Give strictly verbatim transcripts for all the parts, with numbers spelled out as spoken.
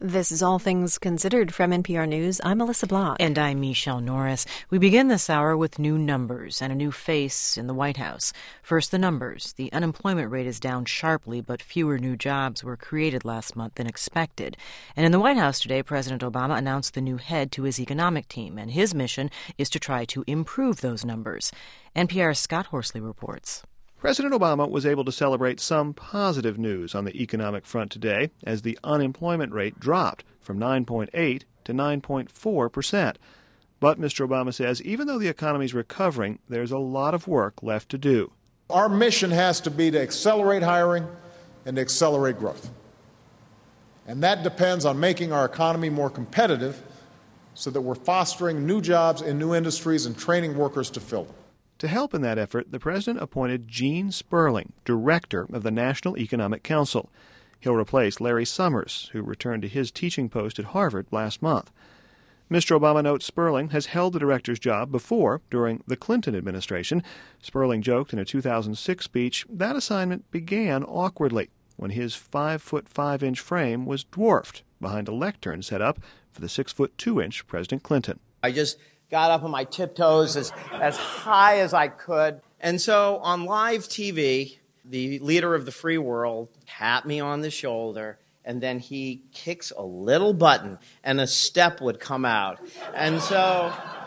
This is All Things Considered from N P R News. I'm Melissa Block. And I'm Michelle Norris. We begin this hour with new numbers and a new face in the White House. First, the numbers. The unemployment rate is down sharply, but fewer new jobs were created last month than expected. And in the White House today, President Obama announced the new head to his economic team, and his mission is to try to improve those numbers. N P R's Scott Horsley reports. President Obama was able to celebrate some positive news on the economic front today as the unemployment rate dropped from nine point eight to nine point four percent. But Mister Obama says even though the economy is recovering, there's a lot of work left to do. Our mission has to be to accelerate hiring and to accelerate growth. And that depends on making our economy more competitive so that we're fostering new jobs in new industries and training workers to fill them. To help in that effort, the president appointed Gene Sperling, director of the National Economic Council. He'll replace Larry Summers, who returned to his teaching post at Harvard last month. Mister Obama notes Sperling has held the director's job before, during the Clinton administration. Sperling joked in a two thousand six speech that assignment began awkwardly when his five foot five inch frame was dwarfed behind a lectern set up for the six foot two inch President Clinton. I just got up on my tiptoes as, as high as I could. And so on live T V, the leader of the free world tapped me on the shoulder, and then he kicks a little button, and a step would come out. And so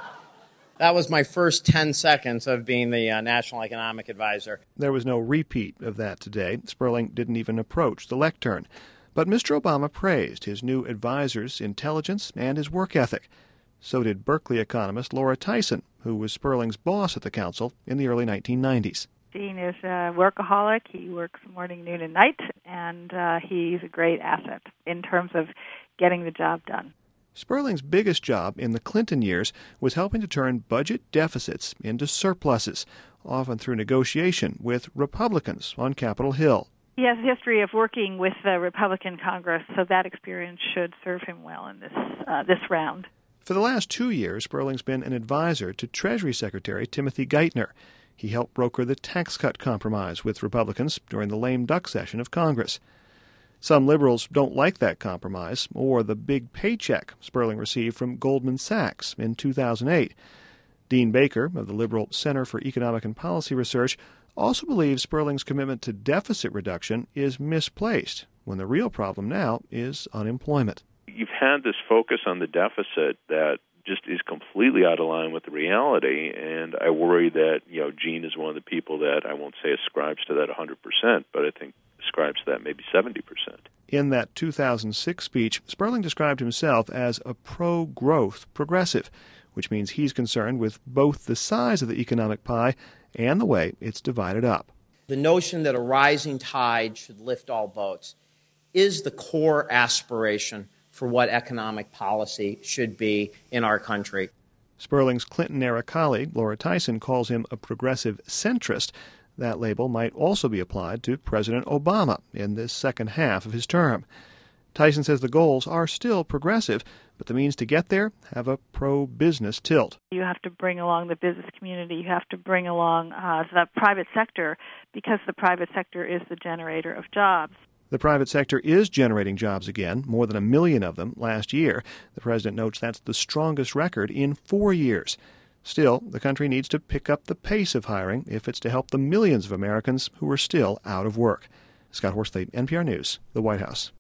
that was my first ten seconds of being the uh, National Economic Advisor. There was no repeat of that today. Sperling didn't even approach the lectern. But Mister Obama praised his new advisor's intelligence and his work ethic. So did Berkeley economist Laura Tyson, who was Sperling's boss at the council in the early nineteen nineties. Gene is a workaholic. He works morning, noon, and night, and uh, he's a great asset in terms of getting the job done. Sperling's biggest job in the Clinton years was helping to turn budget deficits into surpluses, often through negotiation with Republicans on Capitol Hill. He has a history of working with the Republican Congress, so that experience should serve him well in this uh, this round. For the last two years, Sperling's been an advisor to Treasury Secretary Timothy Geithner. He helped broker the tax cut compromise with Republicans during the lame duck session of Congress. Some liberals don't like that compromise or the big paycheck Sperling received from Goldman Sachs in two thousand eight. Dean Baker of the Liberal Center for Economic and Policy Research also believes Sperling's commitment to deficit reduction is misplaced when the real problem now is unemployment. You've had this focus on the deficit that just is completely out of line with the reality, and I worry that, you know, Gene is one of the people that I won't say ascribes to that one hundred percent, but I think ascribes to that maybe seventy percent. In that two thousand six speech, Sperling described himself as a pro-growth progressive, which means he's concerned with both the size of the economic pie and the way it's divided up. The notion that a rising tide should lift all boats is the core aspiration for what economic policy should be in our country. Sperling's Clinton-era colleague, Laura Tyson, calls him a progressive centrist. That label might also be applied to President Obama in this second half of his term. Tyson says the goals are still progressive, but the means to get there have a pro-business tilt. You have to bring along the business community. You have to bring along uh, the private sector, because the private sector is the generator of jobs. The private sector is generating jobs again, more than a million of them last year. The president notes that's the strongest record in four years. Still, the country needs to pick up the pace of hiring if it's to help the millions of Americans who are still out of work. Scott Horsley, N P R News, the White House.